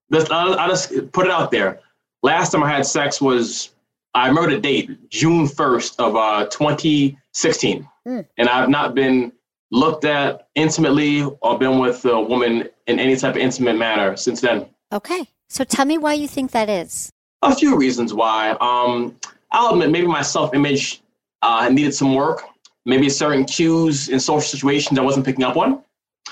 just put it out there. Last time I had sex was, I remember the date, June 1st of 2016. And I've not been looked at intimately or been with a woman in any type of intimate manner since then. Okay. So tell me why you think that is. A few reasons why. I'll admit maybe my self-image needed some work. Maybe certain cues in social situations I wasn't picking up on.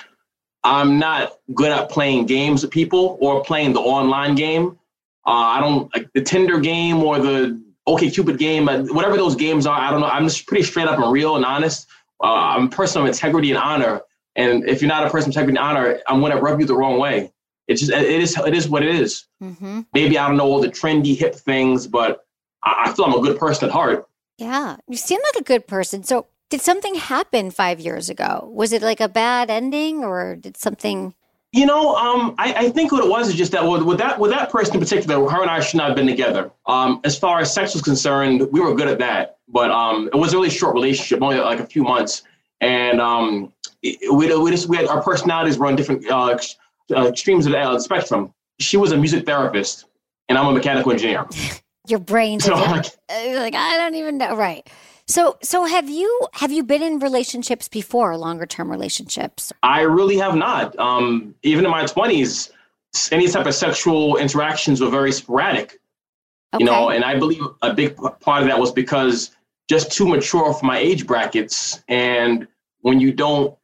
I'm not good at playing games with people or playing the online game. I don't like the Tinder game or the OkCupid game, whatever those games are. I don't know. I'm just pretty straight up and real and honest. I'm a person of integrity and honor. And if you're not a person of integrity and honor, I'm going to rub you the wrong way. It is what it is. Mm-hmm. Maybe I don't know all the trendy hip things, but I feel I'm a good person at heart. Yeah, you seem like a good person. So did something happen 5 years ago? Was it like a bad ending, or did something? I think what it was is just that with that person in particular, her and I should not have been together. As far as sex was concerned, we were good at that, but it was a really short relationship, only like a few months, and we had our personalities were on different extremes of the spectrum. She was a music therapist, and I'm a mechanical engineer. Your brain, like I don't even know, right? So have you been in relationships before, longer term relationships? I really have not. Even in my 20s, any type of sexual interactions were very sporadic. Okay. And I believe a big part of that was because just too mature for my age brackets. And when you don't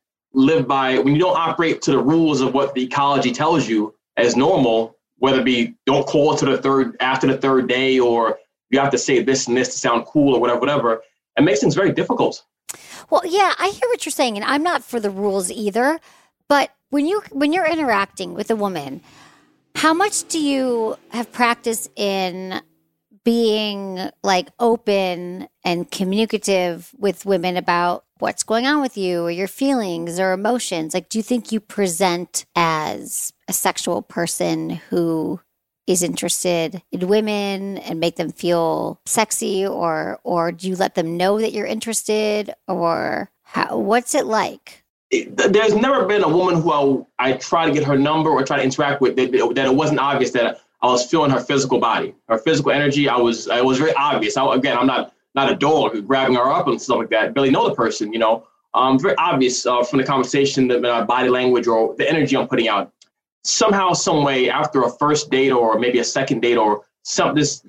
operate to the rules of what the ecology tells you as normal, whether it be don't call to after the third day, or you have to say this and this to sound cool or whatever. It makes things very difficult. Well, yeah, I hear what you're saying, and I'm not for the rules either. But when you're interacting with a woman, how much do you have practice in being like open and communicative with women about what's going on with you or your feelings or emotions? Like, do you think you present as a sexual person who is interested in women and make them feel sexy, or do you let them know that you're interested, or what's it like? There's never been a woman who I try to get her number or try to interact with that it wasn't obvious that I was feeling her physical body, her physical energy. It was very obvious. I'm not a dog grabbing her up and stuff like that. Barely know the person, very obvious from the conversation, the body language or the energy I'm putting out. Somehow, some way, after a first date or maybe a second date or there's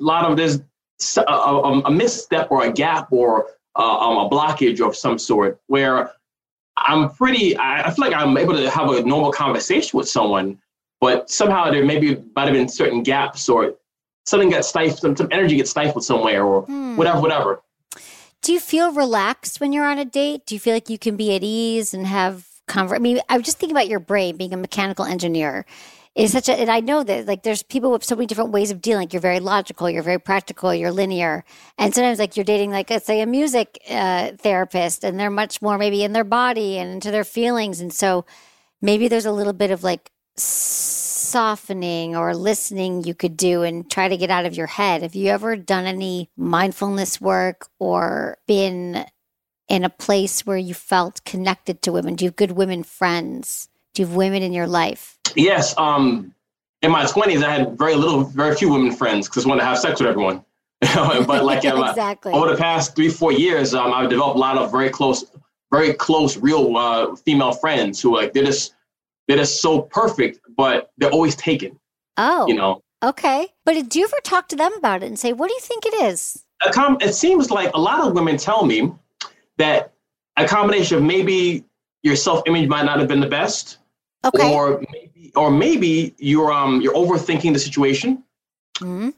a misstep or a gap or a blockage of some sort where I feel like I'm able to have a normal conversation with someone, but somehow there might have been certain gaps or something gets stifled, some energy gets stifled somewhere or whatever. Do you feel relaxed when you're on a date? Do you feel like you can be at ease and have I was just thinking about your brain being a mechanical engineer. And I know that like there's people with so many different ways of dealing. Like you're very logical, you're very practical, you're linear. And sometimes like you're dating like, let's say, a music therapist, and they're much more maybe in their body and into their feelings. And so maybe there's a little bit of like softening or listening you could do and try to get out of your head. Have you ever done any mindfulness work or been in a place where you felt connected to women? Do you have good women friends? Do you have women in your life? Yes. In my 20s, I had very few women friends because I wanted to have sex with everyone. But like exactly. Over the past 3-4 years, I've developed a lot of very close, real female friends who they're just so perfect, but they're always taken. Oh, okay. But do you ever talk to them about it and say, what do you think it is? It seems like a lot of women tell me that a combination of maybe your self-image might not have been the best, okay, or maybe you're overthinking the situation, okay,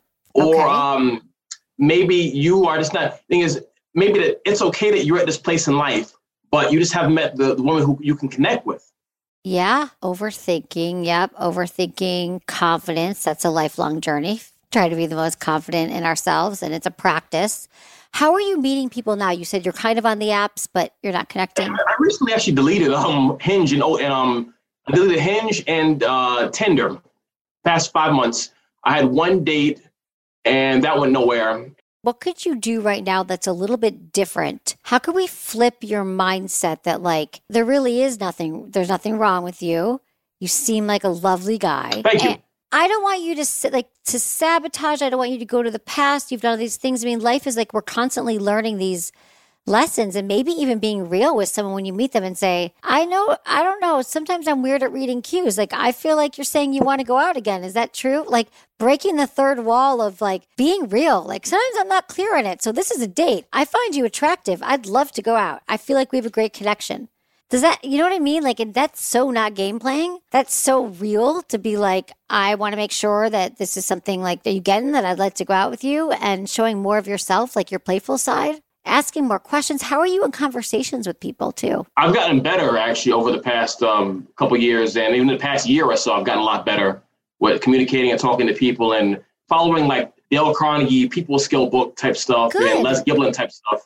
or maybe you are just not. Thing is, maybe that it's okay that you're at this place in life, but you just haven't met the woman who you can connect with. Yeah, overthinking. Yep, overthinking. Confidence. That's a lifelong journey. Try to be the most confident in ourselves, and it's a practice. How are you meeting people now? You said you're kind of on the apps, but you're not connecting. I recently actually deleted Hinge and I deleted Hinge and Tinder. Past 5 months, I had one date, and that went nowhere. What could you do right now that's a little bit different? How could we flip your mindset that like there really is nothing? There's nothing wrong with you. You seem like a lovely guy. Thank you. I don't want you to sabotage. I don't want you to go to the past. You've done all these things. I mean, life is like we're constantly learning these lessons, and maybe even being real with someone when you meet them and say, I don't know. Sometimes I'm weird at reading cues. Like, I feel like you're saying you want to go out again. Is that true? Like breaking the third wall of like being real. Like sometimes I'm not clear on it. So this is a date. I find you attractive. I'd love to go out. I feel like we have a great connection. Does that, you know what I mean? Like, that's so not game playing. That's so real to be like, I want to make sure that this is something like that you getting that I'd like to go out with you, and showing more of yourself, like your playful side, asking more questions. How are you in conversations with people too? I've gotten better actually over the past couple of years, and even the past year or so, I've gotten a lot better with communicating and talking to people and following like Dale Carnegie people skill book type stuff. Good. And Les Giblin type stuff.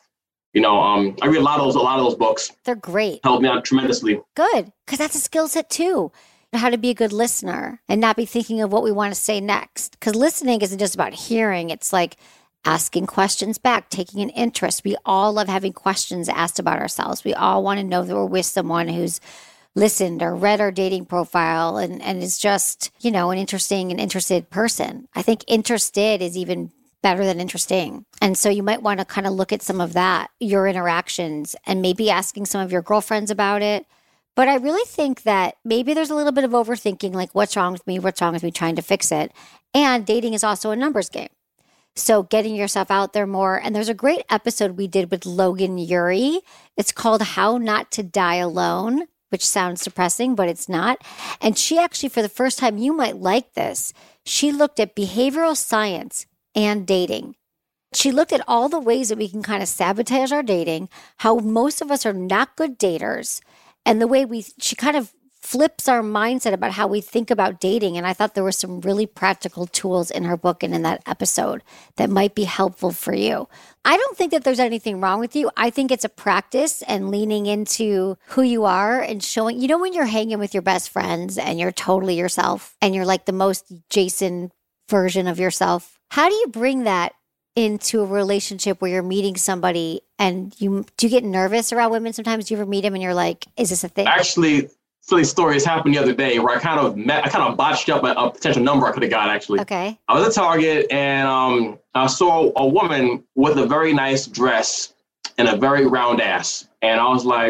I read a lot of those books. They're great. Helped me out tremendously. Good. Because that's a skill set too. How to be a good listener and not be thinking of what we want to say next. Because listening isn't just about hearing. It's like asking questions back, taking an interest. We all love having questions asked about ourselves. We all want to know that we're with someone who's listened or read our dating profile and is just, an interesting and interested person. I think interested is even better than interesting. And so you might want to kind of look at some of that, your interactions, and maybe asking some of your girlfriends about it. But I really think that maybe there's a little bit of overthinking, like what's wrong with me, trying to fix it. And dating is also a numbers game. So getting yourself out there more. And there's a great episode we did with Logan Ury. It's called How Not to Die Alone, which sounds depressing, but it's not. And she actually, for the first time, you might like this, she looked at behavioral science and dating. She looked at all the ways that we can kind of sabotage our dating, how most of us are not good daters, and the way she kind of flips our mindset about how we think about dating. And I thought there were some really practical tools in her book and in that episode that might be helpful for you. I don't think that there's anything wrong with you. I think it's a practice and leaning into who you are and showing, when you're hanging with your best friends and you're totally yourself and you're like the most Jason version of yourself. How do you bring that into a relationship where you're meeting somebody and do you get nervous around women sometimes? Do you ever meet them and you're like, is this a thing? Actually, silly story has happened the other day where I kind of botched up a potential number I could have got, actually. Okay. I was at Target and I saw a woman with a very nice dress and a very round ass. And I was like,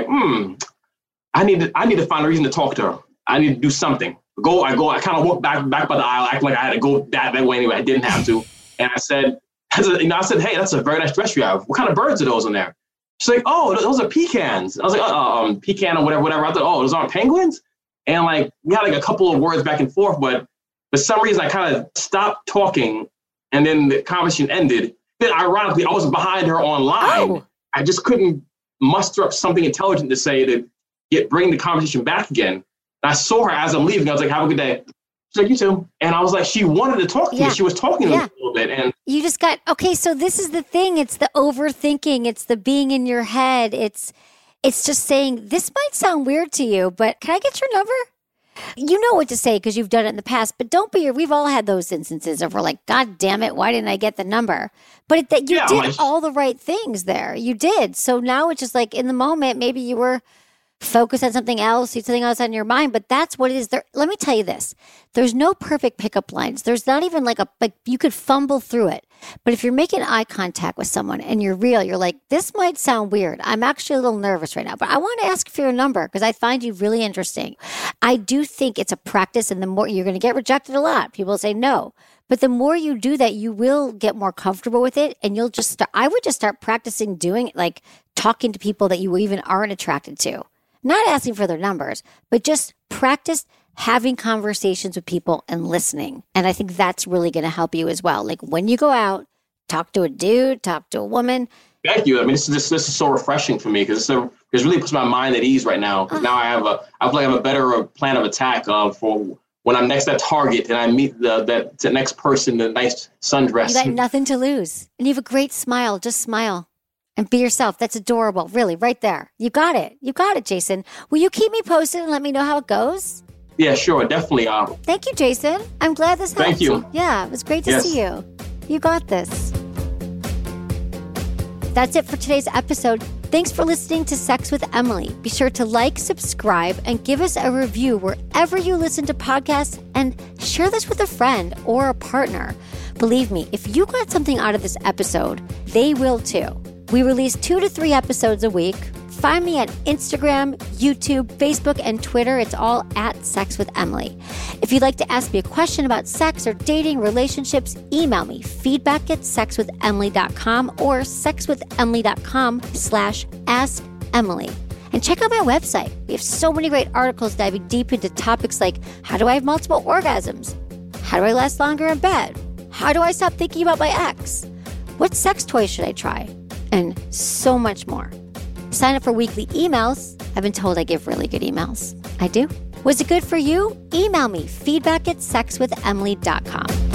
I need to find a reason to talk to her. I need to do something. I kind of walked back by the aisle, act like I had to go that way anyway. I didn't have to. And I said, hey, that's a very nice dress you have. What kind of birds are those in there? She's like, oh, those are pecans. I was like, pecan or whatever. I thought, oh, those aren't penguins? And like, we had like a couple of words back and forth, but for some reason I kind of stopped talking and then the conversation ended. Then ironically, I was behind her online. Oh. I just couldn't muster up something intelligent to say to bring the conversation back again. And I saw her as I'm leaving. I was like, have a good day. She's like, you too. And I was like, she wanted to talk to me. She was talking to me a little bit. And you just got, okay, so this is the thing. It's the overthinking. It's the being in your head. It's just saying, this might sound weird to you, but can I get your number? You know what to say because you've done it in the past, but we've all had those instances of we're like, God damn it, why didn't I get the number? But you did all the right things there. You did. So now it's just like in the moment, maybe you were focused on something else, something else on your mind, but that's what it is. Let me tell you this. There's no perfect pickup lines. There's not even like you could fumble through it. But if you're making eye contact with someone and you're real, you're like, this might sound weird. I'm actually a little nervous right now, but I want to ask for your number because I find you really interesting. I do think it's a practice, and the more you're going to get rejected a lot. People say no. But the more you do that, you will get more comfortable with it. And you'll just I would just start practicing doing it, like talking to people that you even aren't attracted to. Not asking for their numbers, but just practice having conversations with people and listening. And I think that's really going to help you as well. Like when you go out, talk to a dude, talk to a woman. Thank you. I mean, this is so refreshing for me because it really puts my mind at ease right now. Because now I feel like I have a better plan of attack for when I'm next at Target and I meet the next person, the nice sundress. You got nothing to lose. And you have a great smile. Just smile. And be yourself. That's adorable. Really, right there. You got it. You got it, Jason. Will you keep me posted and let me know how it goes? Yeah, sure. Definitely. Thank you, Jason. I'm glad this helped. Thank you. Yeah, it was great to see you. You got this. That's it for today's episode. Thanks for listening to Sex with Emily. Be sure to like, subscribe, and give us a review wherever you listen to podcasts, and share this with a friend or a partner. Believe me, if you got something out of this episode, they will too. We release 2 to 3 episodes a week. Find me at Instagram, YouTube, Facebook, and Twitter. It's all at Sex with Emily. If you'd like to ask me a question about sex or dating, relationships, email me feedback@sexwithemily.com or sexwithemily.com/askemily. And check out my website. We have so many great articles diving deep into topics like how do I have multiple orgasms? How do I last longer in bed? How do I stop thinking about my ex? What sex toys should I try? And so much more. Sign up for weekly emails. I've been told I give really good emails. I do. Was it good for you? Email me feedback@sexwithemily.com.